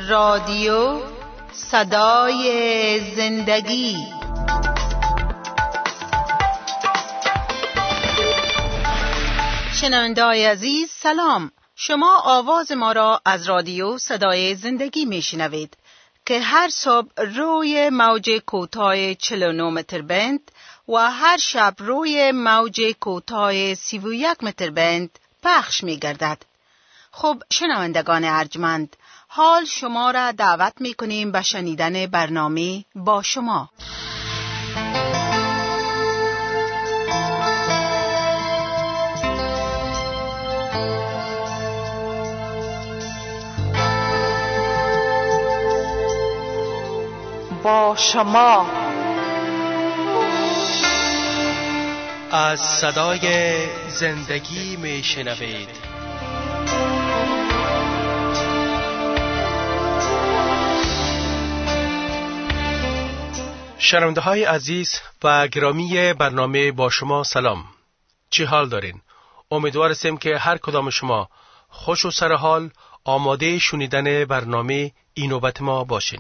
رادیو صدای زندگی. شنونده‌های عزیز سلام، شما آواز ما را از رادیو صدای زندگی میشنوید که هر صبح روی موج کوتاه 49 متر بند و هر شب روی موج کوتاه 31 متر بند پخش می‌گردد. خب شنوندگان ارجمند، حال شما را دعوت می‌کنیم به شنیدن برنامه با شما. با شما از صدای زندگی میشنوید. شنونده های عزیز و گرامی برنامه با شما سلام. چی حال دارین؟ امیدوار هستیم که هر کدام شما خوش و سرحال آماده شنیدن برنامه این نوبت ما باشین.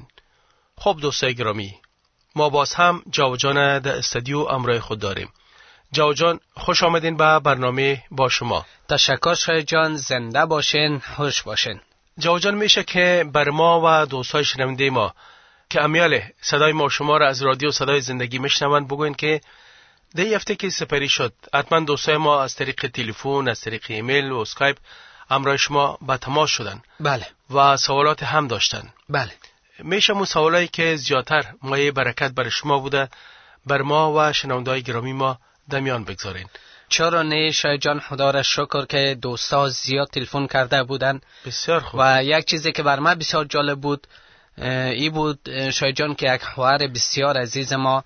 خب دوستای گرامی، ما باز هم جاوجان در استودیو امرای خود داریم. جاوجان خوش آمدین به برنامه با شما. تشکر شاید جان، زنده باشین، خوش باشین. جاوجان میشه که بر ما و دوستای شنونده ما که امیاله صدای ما شما را از رادیو صدای زندگی میشنوند بگوین که در این هفته که سپری شد حتما دوستای ما از طریق تلفن، از طریق ایمیل و اسکایپ امرای شما با تماس شدن. بله. و سوالات هم داشتن. بله. میشه مون سوالایی که زیادتر مایه برکت بر شما بوده بر ما و شنونده‌های گرامی ما دمیان بگذارین. چرا نه شاید جان، خدا را شکر که دوستا زیاد تلفن کرده بودن. بسیار خوب. و یک چیزی که بر من بسیار جالب بود ای بود شاید جان که یک خواهر بسیار عزیز ما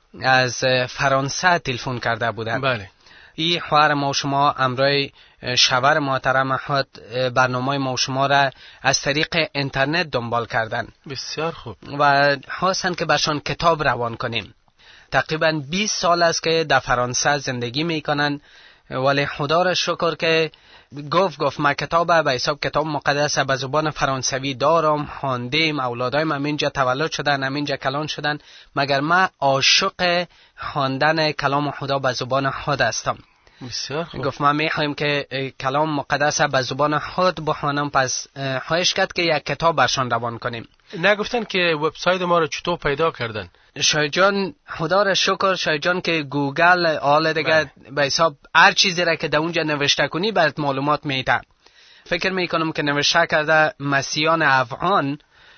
از فرانسه تلفن کرده بودن. بله. این خواهر ما شما امرای شوهر محترم خود برنامه ما شما را از طریق اینترنت دنبال کردن. بسیار خوب. و خواستن که برشان کتاب روان کنیم. تقریبا 20 سال است که در فرانسه زندگی میکنن، ولی خدا را شکر که گفت ما کتاب به حساب کتاب مقدس به زبان فرانسوی دارم، خواندیم، اولادایم همینجا تولد شدن، همینجا کلان شدن، مگر ما عاشق خواندن کلام خدا به زبان خود هستم. بسیار خوب. گفت ما میخوایم که کلام مقدس به زبان خود بخوانم، پس خواهش کرد که یک کتاب برشان روان کنیم. نگفتن که وبسایت ما رو چطور پیدا کردن؟ شاید جان خدا را شکر شاید جان که گوگل آل دیگه به حساب هر چیزی را که در اونجا نوشته کنی برات معلومات میده. فکر میکنم که نوشته کرده مسیحیان افغان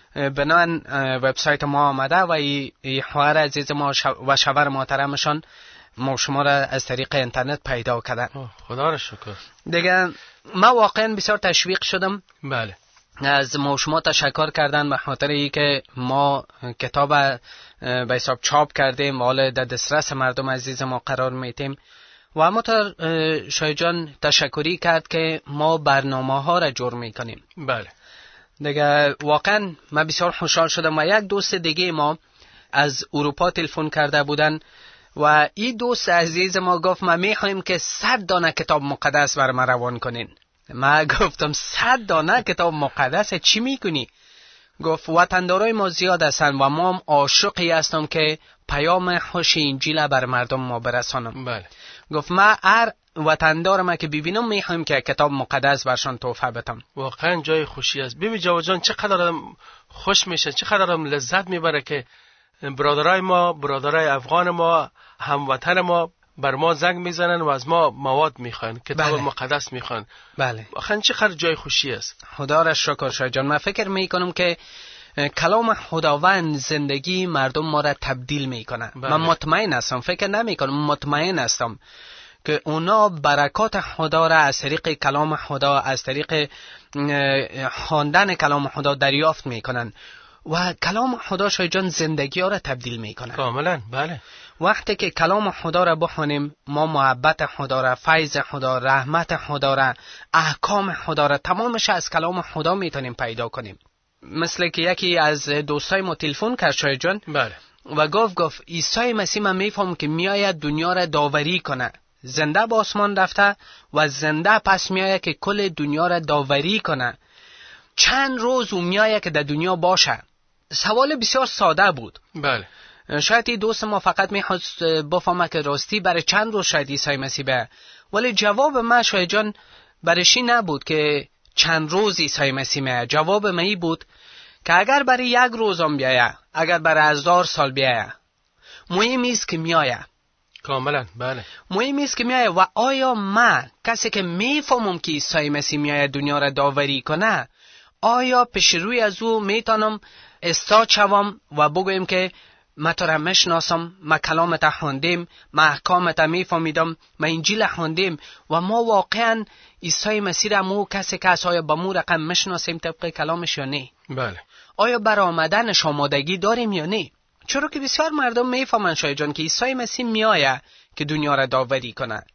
بنان وبسایت ما آمده و این خواهر عزیز ما و شوهر محترمشان ما شما را از طریق اینترنت پیدا کردن. خدا را شکر. دیگه ما واقعا بسیار تشویق شدم. بله. از ما شما تشکر کردن به خاطر اینکه ما کتاب به حساب چاپ کردیم و حالا در دسترس مردم عزیز ما قرار میتیم. و همونطور شاید جان تشکری کرد که ما برنامه ها را جور میکنیم. بله. دیگه واقعا من بسیار خوشحال شدم. و یک دوست دیگه ما از اروپا تلفن کرده بودن و این دوست عزیز ما گفت ما میخوایم که 100 دانه کتاب مقدس بر ما روان کنین. ما گفتم 100 دانه کتاب مقدس چی میکنی؟ گفت وطندارای ما زیاد هستن و ما هم عاشقی هستم که پیام خوش انجیل بر مردم ما برسانم. بله. گفت ما هر وطندار ما که ببینم میخوایم که کتاب مقدس برشان تحفه بدم. واقعا جای خوشی است. ببین جواد جان چقدر خوش میشه، چقدر لذت میبره که برادرای ما، برادرای افغان ما، هموطن ما بر ما زنگ میزنن و از ما مواد میخوان، کتاب بله. مقدس میخوان. بله. واقعا چقدر جای خوشی است. خدا را شکر شاید جان. من فکر میکنم که کلام خداوند زندگی مردم ما را تبدیل میکنه. بله. من مطمئن هستم، فکر نمیکنم، مطمئن هستم که اونا برکات خدا را از طریق کلام خدا، از طریق خواندن کلام خدا دریافت میکنن و کلام خدا شاید جان زندگی ها را تبدیل میکنه. کاملا. بله. وقتی که کلام خدا را بخونیم ما محبت خدا را، فیض خدا، رحمت خدا را، احکام خدا را تمامش از کلام خدا میتونیم پیدا کنیم. مثل که یکی از دوستای ما تلفن کرد شاید جان. بله. و گفت عیسی مسیح من میفهم که میآید دنیا را داوری کنه. زنده به آسمان رفته و زنده پس میآید که کل دنیا را داوری کنه. چند روز او میایه که در دنیا باشه؟ سوال بسیار ساده بود. بله. شاید این دوست ما فقط میخواست بفهمه که راستی برای چند روز شاید عیسی مسیح بیایه، ولی جواب ما شاید جان برشی نبود که چند روز عیسی مسیح میایه. جواب ما ای بود که اگر برای یک روز هم بیایه، اگر برای 1000 سال بیایه، مهم است که میایه. کاملا بله. مهم است که میایه. و آیا من کسی که میفهمم که عیسی مسیح میایه دنیا را داوری کنه، آیا پیش روی از او میتونم استاد شوم و بگویم که من تو را میشناسم، من کلامت خواندیم، من احکامت میفهمیدم، من انجیل خواندیم و ما واقعا عیسی مسیح را مو کسی که آیا با مو رقم میشناسیم طبق کلامش یا نه؟ بله. آیا برای آمدنش آمادگی داریم یا نه؟ چرا که بسیار مردم میفهمن شاید جان که عیسی مسیح میآید که دنیا را داوری کنه،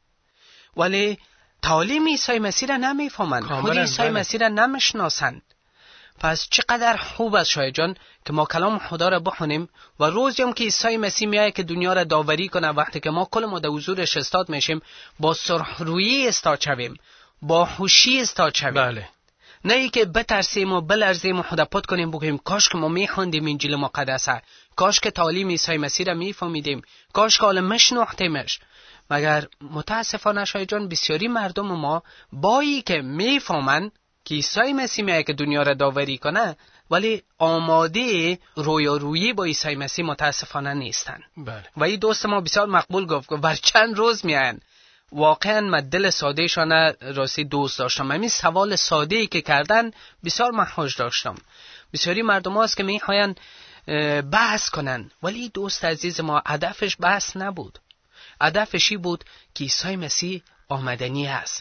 ولی تعالیم عیسی مسیح را نمیفهمن، خود عیسی مسیح را نمیشناسند. پس چقدر خوب است شاید جان که ما کلام خدا را بخونیم و روزی هم که عیسی مسیح میآید که دنیا را داوری کنه، وقتی که ما کل ما در حضورش استاد میشیم، با سرخرویی استاد شویم، با خوشی استاد شویم. بله. نه ای که بترسیم و بلرزیم و خدا پد کنیم بگیم کاش که ما میخوندیم انجیل مقدسه، کاش که تعالیم عیسی مسیح را میفهمیدیم، کاش که حالا میشناختیمش. مگر متاسفانه شاید جان بسیاری مردم ما بایی که میفهمن که عیسی مسیح میاد که دنیا را داوری کنه، ولی آماده رویارویی با عیسی مسیح متاسفانه نیستن. بله. و این دوست ما بسیار مقبول گفت بر چند روز میاین. واقعا من دل ساده شانه راستی دوست داشتم. همین سوال ساده ای که کردن بسیار من خوش داشتم. بسیاری مردم هاست که میخواین بحث کنن، ولی دوست عزیز ما هدفش بحث نبود. هدفشی بود که عیسی مسیح آمدنی است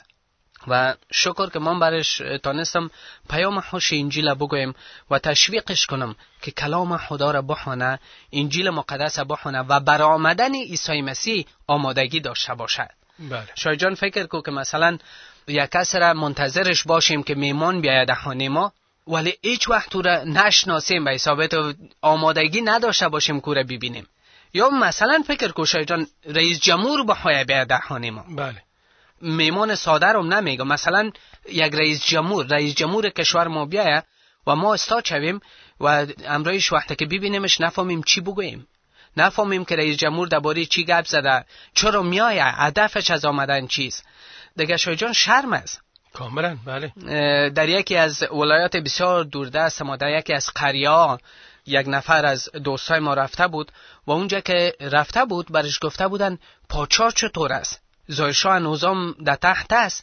و شکر که من برش تانستم پیام خوش انجیل بگویم و تشویقش کنم که کلام خدا را بخونه، انجیل مقدس بخونه و برای آمدن عیسی مسیح آمادگی داشته باشد. بله. شاید جان فکر کو که مثلا یک کس را منتظرش باشیم که میمان بیاید خانه ما، ولی هیچ وقت او را نشناسیم به حسابت آمادگی نداشته باشیم که او را ببینیم. یا مثلا فکر کو شاید جان رئیس جمهور بخواد بیاید خانه ما. بله. میمان ساده رو نمیگم، مثلا یک رئیس جمهور کشور ما بیاید و ما استاد شویم و امروز وقتی که ببینیمش نفهمیم چی بگوییم، نفهمیم که رئیس جمهور درباره چی گپ زده، چرا میآید، هدفش از آمدن چیست. دیگه شاید جان شرم است. کاملا بله. در یکی از ولایات بسیار دوردست ما، در یکی از قریه‌ها، یک نفر از دوستای ما رفته بود و اونجا که رفته بود برش گفته بودن پادشاه چطور است، ظاهرشاه نظام در تحت است.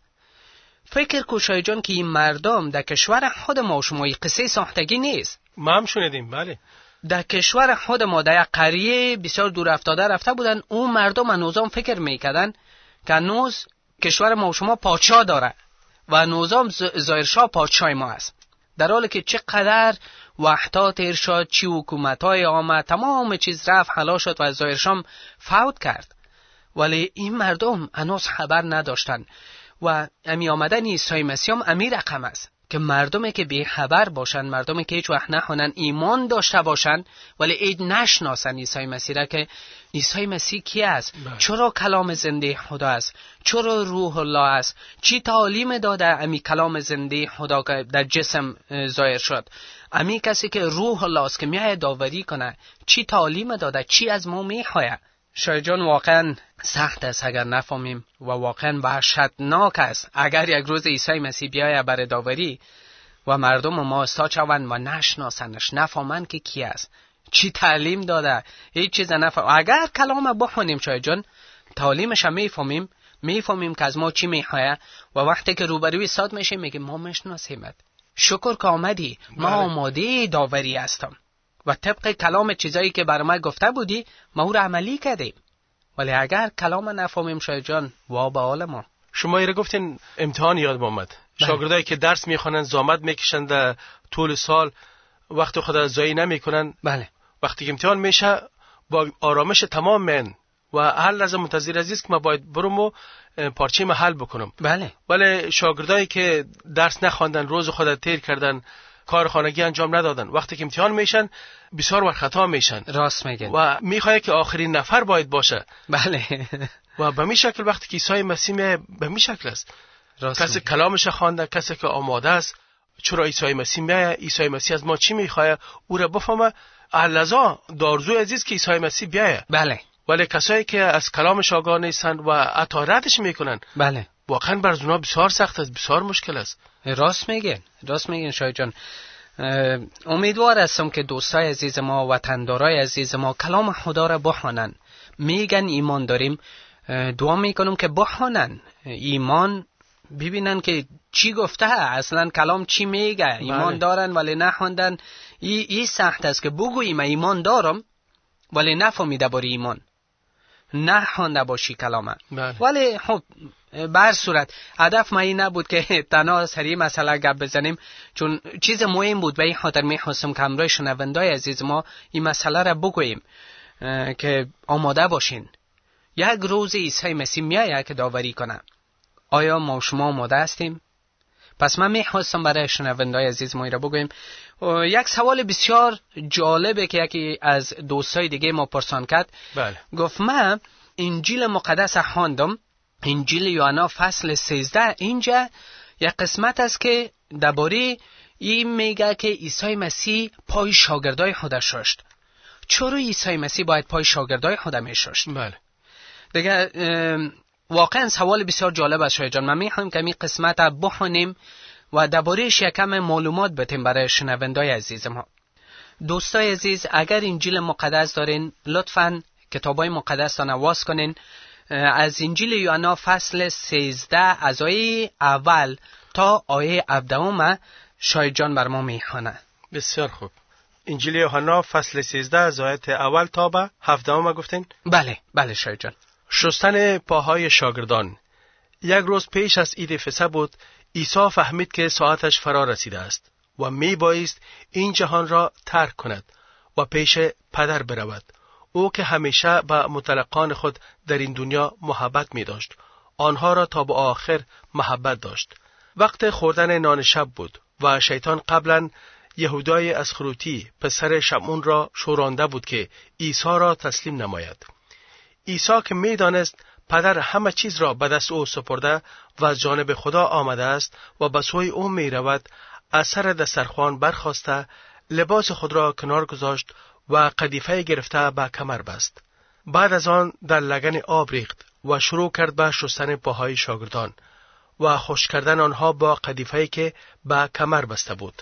فکر کو شاید جان که این مردم در کشور خود ما و شما این قصه ساختگی نیست. ما هم شنیدیم. بله. در کشور خود ما در یک قریه بسیار دور افتاده رفته بودن، اون مردم نظام فکر میکردن که هنوز کشور ما و شما پادشاه داره و نظام ظاهرشاه پادشاه ما است، در حالی که چقدر وحدات ارشاد، چی حکومت‌های آمد، تمام چیز رفت حلا شد و ظاهرشاه فوت کرد، ولی این مردم هنوز خبر نداشتن. و امی آمدن عیسی مسیح هم امی رقم است که مردمی که بی خبر باشن، مردمی که هیچ وقت نخونن، ایمان داشته باشن ولی اید نشناسن عیسی مسیح را که عیسی مسیح کی است، چرا کلام زنده خدا است، چرا روح الله است، چی تعالیم داده امی کلام زنده خدا که در جسم ظاهر شد، امی کسی که روح الله است که میاد داوری کنه، چی تعالیم داده، چی از ما میخواد. شاید جان واقعا سخت است اگر نفهمیم و واقعا وحشتناک است اگر یک روز عیسی مسیح بیاید برای داوری و مردم ما استاد شوند و نشناسنش، نفهمند که کی است، چی تعلیم داده، هیچ چیز نفهم. اگر کلام بخونیم شاید جان تعلیمش میفهمیم که از ما چی میخواد و وقتی که روبروی استاد میشیم میگیم ما میشناسیمت، شکر که آمدی، ما آماده داوری هستم و طبق کلام چیزایی که بر ما گفته بودی ما او را عملی کردیم. ولی اگر کلام نفهمیم شاید جان وا به حال ما. شما ایره گفتین امتحان یاد آمد. شاگردایی که درس میخوانن زحمت میکشن در طول سال، وقت خود ضایع نمیکنن. بله. وقتی که امتحان میشه با آرامش تمام من و هر لحظه منتظر عزیز که ما باید برم و پارچه ما حل بکنم. بله. ولی شاگردایی که درس نخواندن، روز خود تیر کردن، کار خانگی انجام ندادن، وقتی که امتحان میشن بسیار وقت خطا میشن. راست میگن. و میخواد که آخرین نفر باید باشه. بله. و به می شکل وقتی که عیسی مسیح به می شکل است، کسی کلامش خوانده، کسی که آماده است چرا عیسی مسیح میایه، عیسی مسیح از ما چی میخواه، او را بفهمه. لذا دارزوی عزیز که عیسی مسیح بیایه. بله. ولی کسایی که از کلامش آگاه نیستند و اطاعتش میکنن، بله، واقعا بر اونا بسیار سخت است، بسیار مشکل است. راست میگین شاید جان. امیدوار هستم که دوستای عزیز ما، وطندارای عزیز ما کلام خدا را بخوانن. میگن ایمان داریم، دعا میکنم که بخوانن ایمان، ببینن که چی گفته، اصلا کلام چی میگه. ایمان دارن ولی نخوندن. این سخت است که بگوییم ایمان دارم ولی نفهمیده باری ایمان، نخوانده باشی کلامه. ولی خب به هر صورت هدف ما این نبود که تنها سری مسئله گپ بزنیم، چون چیز مهم بود. به این خاطر میخواستم که همراه شنوندای عزیز ما این مسئله را بگوییم که آماده باشین. یک روز عیسی مسیح میایه که داوری کنه. آیا ما و شما آماده هستیم؟ پس من میخواستم برای شنوندای عزیز ما را بگویم. یک سوال بسیار جالبه که یکی از دوستای دیگه ما پرسان کرد. بله. گفت من انجیل مقدس خواندم، انجیل یوحنا فصل 13، اینجا یک قسمت است که درباره این میگه که عیسی مسیح پای شاگردای خودش شست. چرا عیسی مسیح باید پای شاگردای خودش میشست؟ بله. دیگه واقعا سوال بسیار جالب است شاید جان. من میخوایم که این قسمت را بخونیم و درباره‌اش یکم معلومات بدیم برای شنوندای عزیز ما. دوستای عزیز، اگر انجیل مقدس دارین لطفاً کتابای مقدس را نواز کنین. از انجیل یوحنا فصل 13 از آیه اول تا آیه 17 شاید جان بر ما میخوانه. بسیار خوب. انجیل یوحنا فصل 13 از آیه اول تا به 17 گفتین؟ بله شاید جان. شستن پاهای شاگردان. یک روز پیش از عید فسح بود. عیسی فهمید که ساعتش فرا رسیده است و می بایست این جهان را ترک کند و پیش پدر برود. او که همیشه به متلقان خود در این دنیا محبت می داشت، آنها را تا به آخر محبت داشت. وقت خوردن نان شب بود و شیطان قبلا یهودای اسخروتی پسر شمعون را شورانده بود که عیسی را تسلیم نماید. عیسی که می دانست پدر همه چیز را به دست او سپرده و از جانب خدا آمده است و به سوی او می رود، از سر دسترخوان برخاسته لباس خود را کنار گذاشت و قدیفه گرفته به کمر بست. بعد از آن در لگن آب ریخت و شروع کرد به شستن پاهای شاگردان و خشک کردن آنها با قدیفه‌ای که به کمر بسته بود.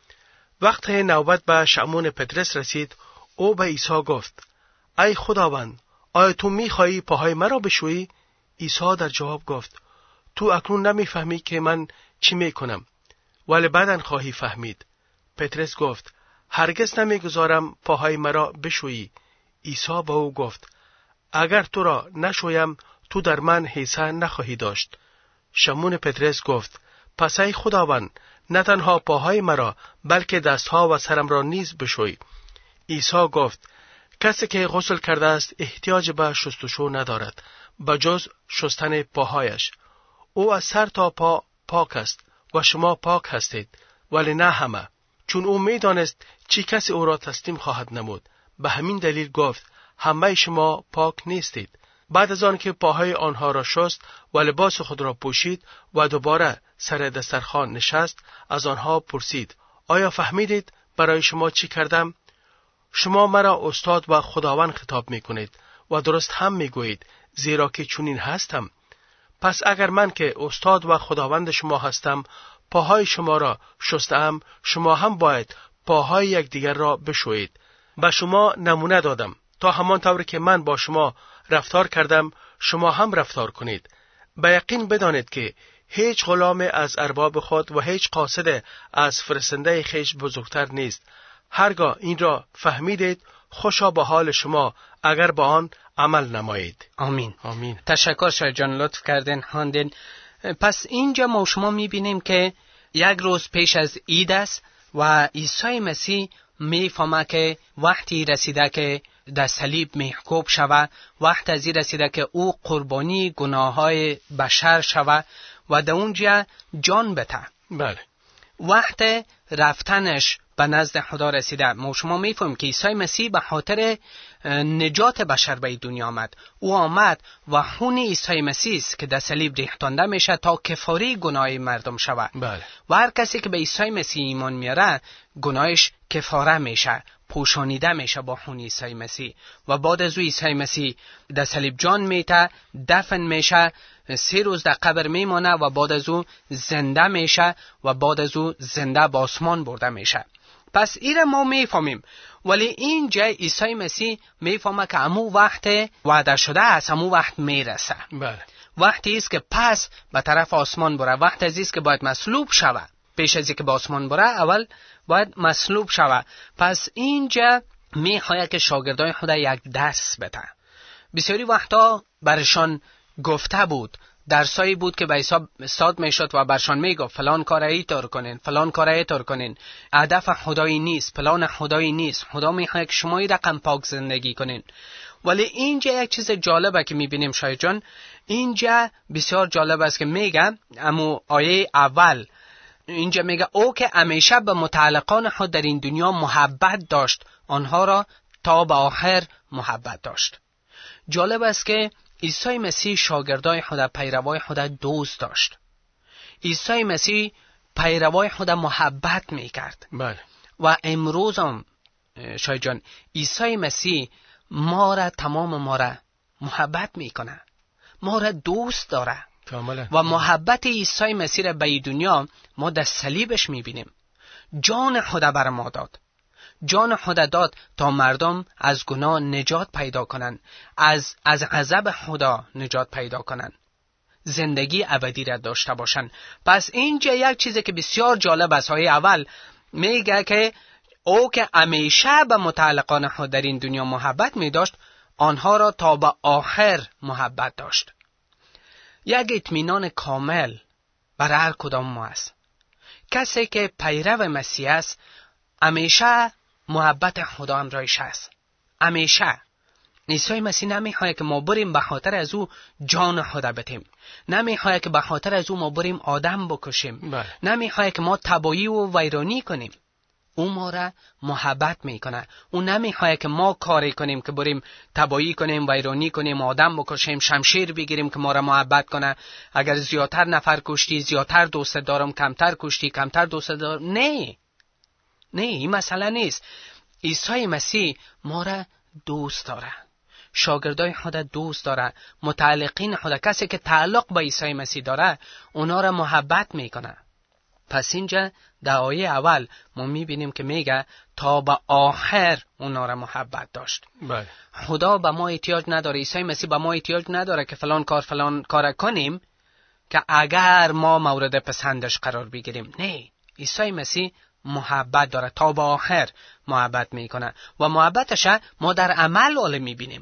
وقت نوبت به شمعون پطرس رسید، او به عیسی گفت: ای خداوند، آیا تو می‌خواهی پاهای مرا بشویی؟ عیسی در جواب گفت: تو اکنون نمی‌فهمی که من چی می‌کنم، ولی بعداً خواهی فهمید. پطرس گفت: هرگز نمی‌گذارم پاهای مرا بشویی. عیسی به او گفت: اگر تو را نشویم تو در من حصه نخواهی داشت. شمعون پطرس گفت: پس ای خداوند، نه تنها پاهای مرا بلکه دستها و سرم را نیز بشوی. عیسی گفت: کسی که غسل کرده است احتیاج به شستشو ندارد بجز شستن پاهایش. او از سر تا پا پاک است و شما پاک هستید، ولی نه همه، چون او می‌دانست چی کسی او را تسلیم خواهد نمود. به همین دلیل گفت: همه شما پاک نیستید. بعد از آن که پاهای آنها را شست و لباس خود را پوشید و دوباره سر دسترخوان نشست، از آنها پرسید: آیا فهمیدید برای شما چی کردم؟ شما مرا استاد و خداوند خطاب می کنید و درست هم می گویید، زیرا که چنین هستم. پس اگر من که استاد و خداوند شما هستم پاهای شما را شستم، شما هم باید پاهای یکدیگر را بشویید. به شما نمونه دادم تا همان طور که من با شما رفتار کردم شما هم رفتار کنید. به یقین بدانید که هیچ غلام از ارباب خود و هیچ قاصد از فرستنده خویش بزرگتر نیست. هرگاه این را فهمیدید خوشا به حال شما اگر با آن عمل نمایید. آمین. آمین. تشکر شاید جان، لطف کردین خواندین. پس اینجا ما شما میبینیم که یک روز پیش از عید است و عیسی مسیح میفهمه که وقتی رسیده که در صلیب محکوب شود، وقت ازی رسیده که او قربانی گناههای بشر شود و در اونجا جان بده. بله. وقت رفتنش به نزد خدا رسیده. ما شما میفهمیم که عیسی مسیح به خاطر نجات بشر به دنیا آمد. او آمد و خون عیسی مسیح است که در صلیب ریختانده میشه تا کفاره گناه مردم شود. بله. و هر کسی که به عیسی مسیح ایمان میاره گناهش کفاره میشه، پوشانیده میشه با خون عیسی مسیح. و بعد از او عیسی مسیح در صلیب جان میته، دفن میشه، 3 روز در قبر میمانه و بعد از او زنده میشه و بعد از او زنده به آسمان برده میشه. پس ایره ما میفهمیم. ولی اینجا عیسی مسیح میفهمه که امو وقت وعده شده است، امو وقت میرسه. بله. وقتی است که پس به طرف آسمان بره، وقت است که باید مصلوب شوه. پیش از اینکه به آسمان بره اول باید مصلوب شوه. پس اینجا میخواد که شاگردای خدا یک درس بده. بسیاری وقتا برشان گفته بود، درسایی بود که به عیسی استاد میشد و برشان میگفت فلان کار اینطور کنین، فلان کار اینطور کنین، هدف خدایی نیست، پلان خدایی نیست، خدا میخواد که شما این رقم پاک زندگی کنین. ولی اینجا یک چیز جالبه که میبینیم شاید جان، اینجا بسیار جالب است که میگه امو آیه اول اینجا میگه او که همیشه به متعلقان خود در این دنیا محبت داشت، آنها را تا به آخر محبت داشت. جالب است که عیسی مسیح شاگردای خود، پیروای خود دوست داشت. عیسی مسیح پیروای خود محبت میکرد. بله. و امروز هم شاید جان عیسی مسیح تمام ما را محبت میکنه، ما را دوست داره. کاملا. و محبت عیسی مسیح را به دنیا ما در صلیبش میبینیم. جان خدا بر ما داد، جان خدا داد تا مردم از گناه نجات پیدا کنن، از غضب خدا نجات پیدا کنن، زندگی ابدی را داشته باشن. پس اینجا یک چیزی که بسیار جالب است، آیه اول میگه که او که همیشه به متعلقان خود در این دنیا محبت می داشت، آنها را تا به آخر محبت داشت. یک اطمینان کامل برای هر کدام ما است. کسی که پیرو مسیح است همیشه محبت خدا همراهش است. همیشه. عیسی مسیح نمیخواد که ما بریم به خاطر از او جان خدا بدیم، نمیخواد که به خاطر از او ما بریم آدم بکشیم، نمیخواد که ما تباهی و ویرانی کنیم. او ما را محبت میکنه. او نمیخواد که ما کاری کنیم که بریم تباهی کنیم، ویرانی کنیم، آدم بکشیم، شمشیر بگیریم که ما را محبت کنه. اگر زیادتر نفر کشتی، زیادتر دوست دارم، کمتر کشتی، کمتر دوست دارم. نه، این مسئله نیست. عیسی مسیح ما را دوست داره، شاگردای خدا دوست داره، متعلقین خدا، کسی که تعلق با عیسی مسیح داره اونا را محبت میکنه. پس اینجا در آیه اول ما میبینیم که میگه تا به آخر اونا را محبت داشت. بله. خدا به ما احتیاج نداره، عیسی مسیح به ما احتیاج نداره که فلان کار کنیم که اگر ما مورد پسندش قرار بگیریم. نه، عیسی مسیح محبت داره، تا به آخر محبت میکنه و محبتش ما در عمل میبینیم.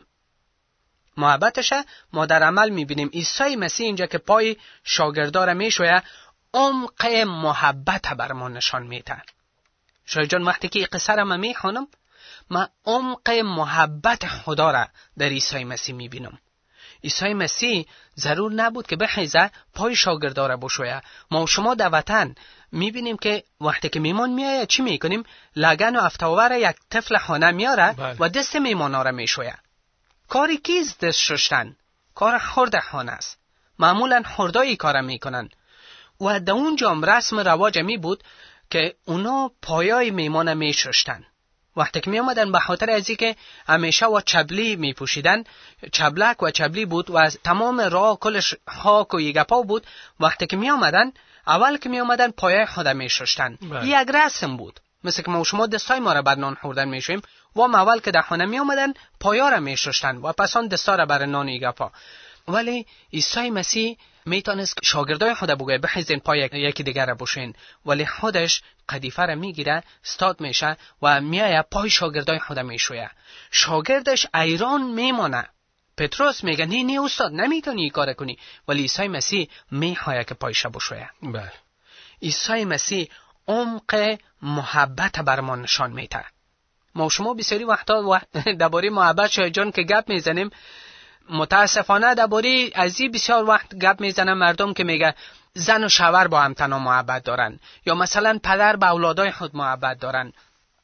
عیسی مسیح اینجا که پای شاگردار میشویه عمق محبت بر ما نشان میده. شاید جان وقتی که این قصه را من میخونم، من عمق محبت خدا را در عیسی مسیح میبینم. عیسی مسیح ضرور نبود که بخیزه پای شاگردار را بشویه. ما و شما در وطن میبینیم که وقتی که میمان میایه چی میکنیم؟ لگن و افتاور یک طفل خانه میاره و دست میمانا را میشویه. کاری کیست دست شستن؟ کار خرد خانه است. معمولا خردایی کار میکنن. و در اونجا هم رسم رواج می بود که اونا پایای میمان می شستن. وقتی که می آمدن به خاطر از اینکه همیشه و چبلی می پوشیدن، چبلک و چبلی بود و از تمام راه کلش خاک و یگپا بود. وقتی که می آمدن، اول که می آمدن پایای خود می شستن. یک رسم بود. مثل که ما شما دستای ما را بر نان خوردن می شویم و ما اول که در خانه می آمدن پایا را می شستن و پس آن دستا را بر نان یگپا. ولی عیسی مسیح میتونست شاگردای خود بگه بخیزین پای یکی دیگر را بشین، ولی خودش قدیفه را میگیره، استاد میشه و میایه پای شاگردای خود میشویه. شاگردش ایران میمانه. پتروس میگه نه استاد نمیتونی این کار کنی، ولی عیسی مسیح میخواد که پایش بشویه. بله. عیسی مسیح عمق محبت بر ما نشان میده. ما شما بسیاری وقتا درباره محبت شاید جان که گپ میزنیم، متاسفانه درباره از این بسیار وقت گپ میزنن مردم که میگه زن و شوهر با هم تنها محبت دارن، یا مثلا پدر به اولادای خود محبت دارن.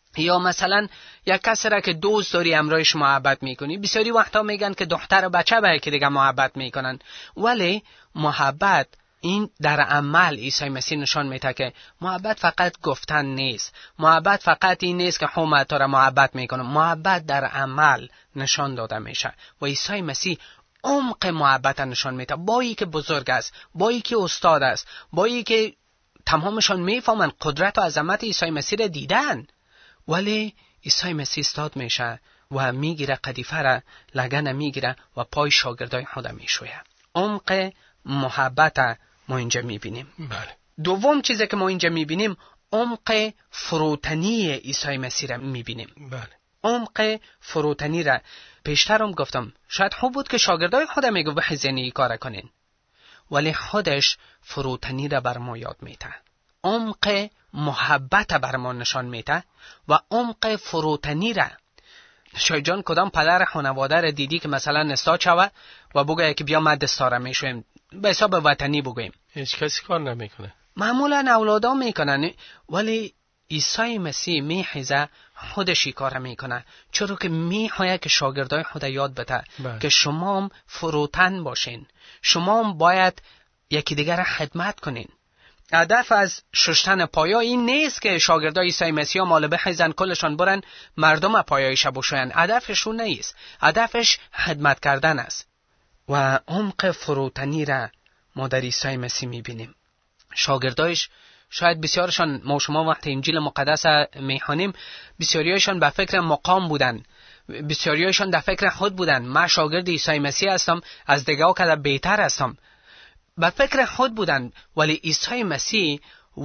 یا مثلا یک کسی را که دوست داری همراهش محبت میکنی. بسیاری وقتا میگن که دختر و بچه به که دیگه محبت میکنن، ولی محبت این در عمل عیسی مسیح نشان میده که محبت فقط گفتن نیست، محبت فقط این نیست که من تو را محبت میکنم، محبت در عمل نشان داده میشه و عیسی مسیح عمق محبت نشان میده. بایی که بزرگ است، بایی که استاد است، بایی که تمامشان میفهمن قدرت و عظمت عیسی مسیح را دیدن، ولی عیسی مسیح استاد میشه و میگیره قدیفه را، لگن میگیره و پای شاگردای خود میشویه. عمق محبت ما اینجا میبینیم. بله. دوم چیزی که ما اینجا میبینیم عمق فروتنی عیسی مسیح را میبینیم. بله. عمق فروتنی را پیشترم گفتم، شاید خوب بود که شاگردای خود میگو به زنی کار کنین، ولی خودش فروتنی را بر ما یاد میده. عمق محبت بر ما نشان میده و عمق فروتنی را. شاید جان کدام پدر خانواده را دیدی که مثلا نستاد شوه و بگه که بیا ما دستاره میشویم، به حساب وطنی بگویم؟ هیچ کسی کار نمیکنه. معمولا اولادا میکنن، ولی عیسی مسیح میخیزه خودشی کار میکنه، چرا که میخواه که شاگردای خود یاد بده که شما هم فروتن باشین، شما هم باید یکی دیگر را خدمت کنین. هدف از شستن پایا این نیست که شاگردای عیسی مسیح مال بخیزن کلشان برن مردم پایایش بشوین. هدفشون نیست، هدفش خدمت کردن است. و عمق فروتنی را ما در عیسی مسیح میبینیم. شاگردایش شاید بسیارشان، ما شما وقت انجیل مقدس میخوانیم، بسیاریشان به فکر مقام بودن، بسیاریشان در فکر خود بودن، من شاگرد عیسی مسیح هستم، از دیگه ها که بهتر هستم، به فکر خود بودن. ولی عیسی مسیح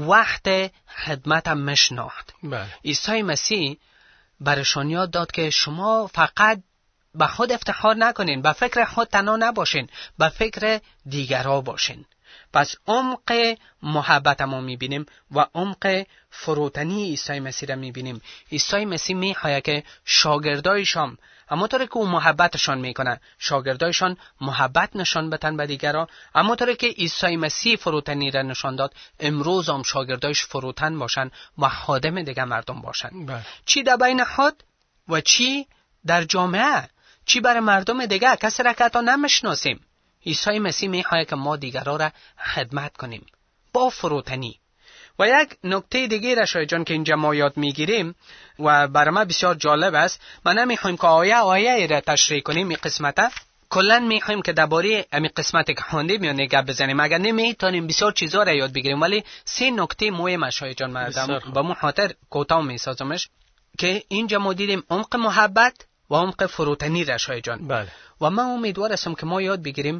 وقت خدمت مشناخت. عیسی مسیح برشان یاد داد که شما فقط به خود افتخار نکنین، به فکر خود تنها نباشین، به فکر دیگرها باشین. پس عمق محبت ما میبینیم و عمق فروتنی عیسی مسیح را میبینیم. عیسی مسیح میخواد که شاگردایشان همونطور که او محبتشان میکنه، شاگردایشان محبت نشان بدن به دیگران. همونطور که عیسی مسیح فروتنی را نشان داد، امروز هم شاگردایش فروتن باشن و خادم دیگه مردم باشن. چی در بین خود و چی در جامعه، چی برای مردم دیگه، کسی را که حتی نمیشناسیم. عیسی مسیح میخواد که ما دیگران را خدمت کنیم با فروتنی. و یک نکته دیگه را شاید جان که اینجا ما یاد میگیریم و برای ما بسیار جالب است، ما نمیخوایم که آیه را تشریح کنیم، این قسمت کلا میخوایم که درباره این قسمتی که خوندیم یا نگاه بزنیم. اگر نمیتونیم بسیار چیزا را یاد بگیریم، ولی 3 نکته مهم شاید جان مردم با مو خاطر کوتاه میسازمش که اینجا ما دیدیم عمق محبت و عمق فروتنی را شاید جان. بله. و من امیدوار هستم که ما یاد بگیریم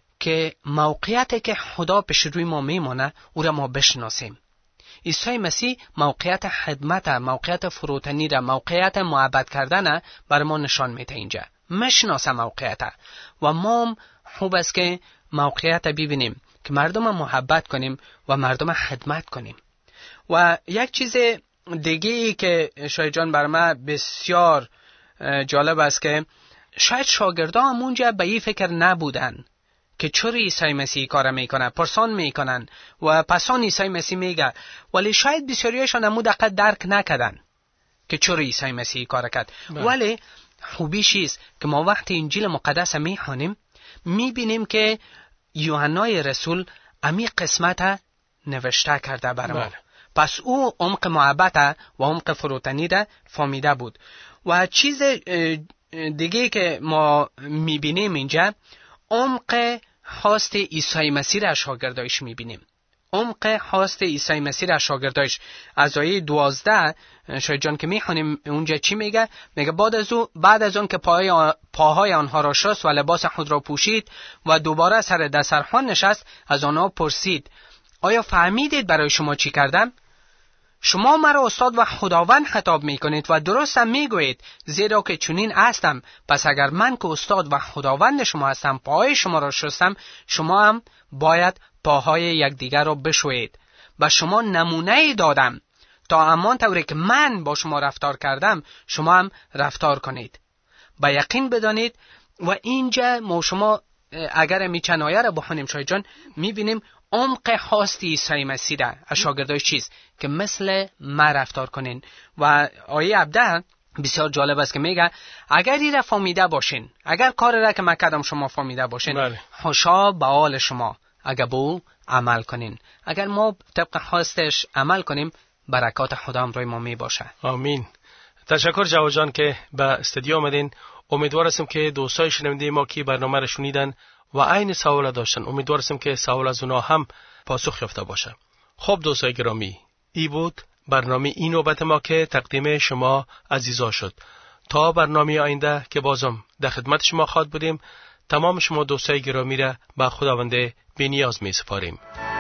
که موقعیتی که خدا پیش روی ما میمونه او را ما بشناسیم. عیسی مسیح موقعیت خدمت، موقعیت فروتنی را، موقعیت محبت کردن بر ما نشان میده. اینجا مشناسه موقعیت و ما خوب است که موقعیت ببینیم که مردم محبت کنیم و مردم خدمت کنیم. و یک چیز دیگه که شاید جان بر ما بسیار جالب است که شاید شاگردان همونجا به این فکر نبودن که چرا عیسی مسیح کار میکنه، پرسان میکنن و پسان عیسی مسیح میگه، ولی شاید بسیاریشان همون دقیقه درک نکردن که چرا عیسی مسیح کار کرد. ولی خوبیش است که ما وقتی انجیل مقدس میخوانیم میبینیم که یوحنای رسول امی قسمت نوشته کرده بر ما. پس او عمق محبت و عمق فروتنی را فهمیده بود. و چیز دیگه که ما میبینیم اینجا، عمق خواست عیسی مسیح را شاگردایش میبینیم. عمق خواست عیسی مسیح را شاگردایش. از آیه 12 شاید جان که میخونیم اونجا چی میگه؟ میگه بعد از اون که پاهای آنها را شست و لباس خود را پوشید و دوباره سر دسترخوان نشست، از آنها پرسید آیا فهمیدید برای شما چی کردم؟ شما مرا استاد و خداوند خطاب میکنید و درست هم میگویید، زیرا که چنین هستم. پس اگر من که استاد و خداوند شما هستم پاهای شما را شستم، شما هم باید پاهای یکدیگر را بشویید. و شما نمونه دادم تا همان طوری که من با شما رفتار کردم شما هم رفتار کنید. با یقین بدانید. و اینجا ما شما اگر می چند آیه را بخونیم شاید جان میبینیم عمق خواست عیسی مسیح را از شاگرداش چیز که مثل ما رفتار کنین. و آیه 17 بسیار جالب است که میگه اگر این را فهمیده باشین، اگر کار را که من کردم شما فهمیده باشین، خوشا به حال شما اگر بو عمل کنین. اگر ما طبق خواستش عمل کنیم برکات خدا همراه ما می باشه. آمین. تشکر جواد جان که به استودیو آمدین. امیدوار هستم که دوستای شنونده ما که برنامه را شنیدن و عین سوال داشتن، امیدوار هستم که سوال از اونها هم پاسخ یافته باشه. خب دوستای گرامی، ای بود برنامه این نوبت ما که تقدیم شما عزیزا شد. تا برنامه آینده که بازم در خدمت شما خواهد بودیم، تمام شما دوستای گرامی را به خداوند بی‌نیاز می سپاریم.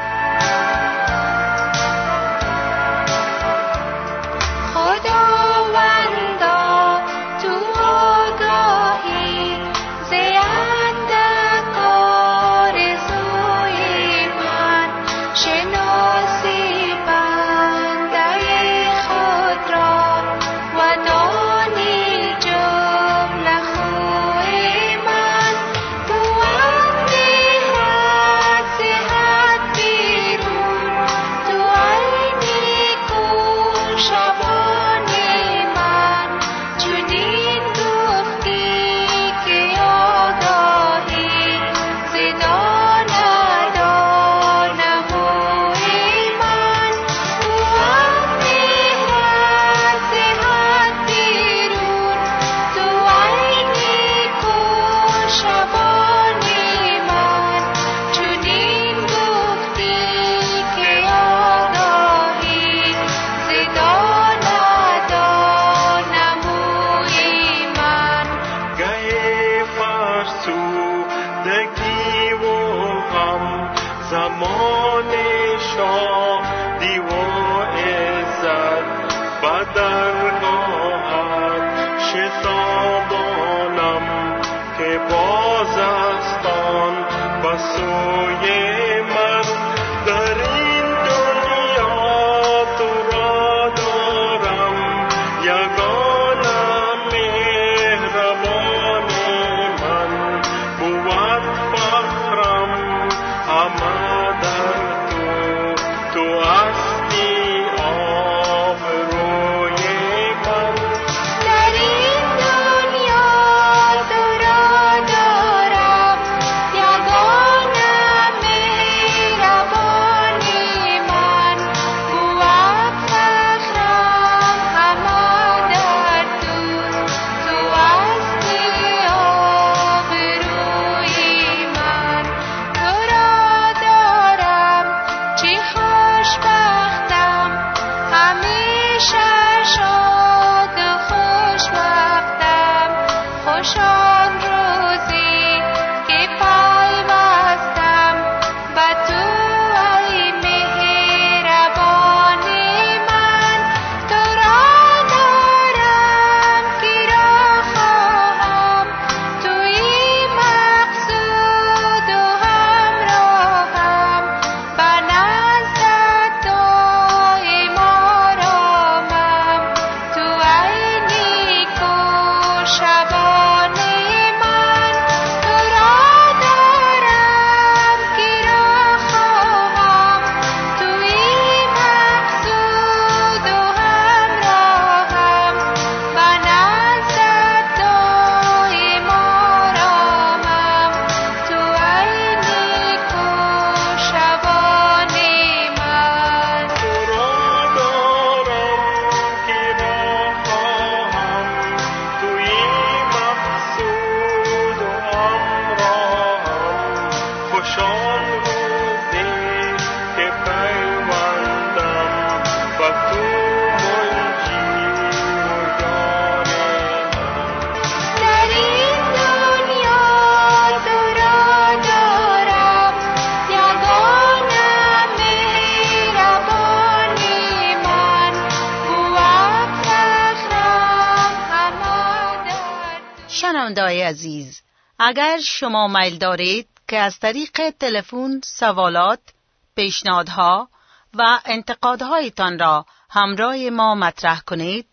شنونده‌های عزیز، اگر شما میل دارید که از طریق تلفن سوالات، پیشنهادها و انتقادهایتان را همراه ما مطرح کنید،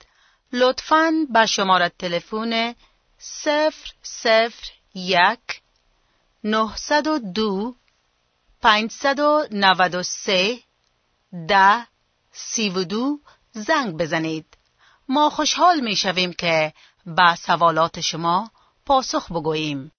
لطفاً به شماره تلفن 001 902 593 1032 زنگ بزنید. ما خوشحال می شویم که به سوالات شما پاسخ بگوییم.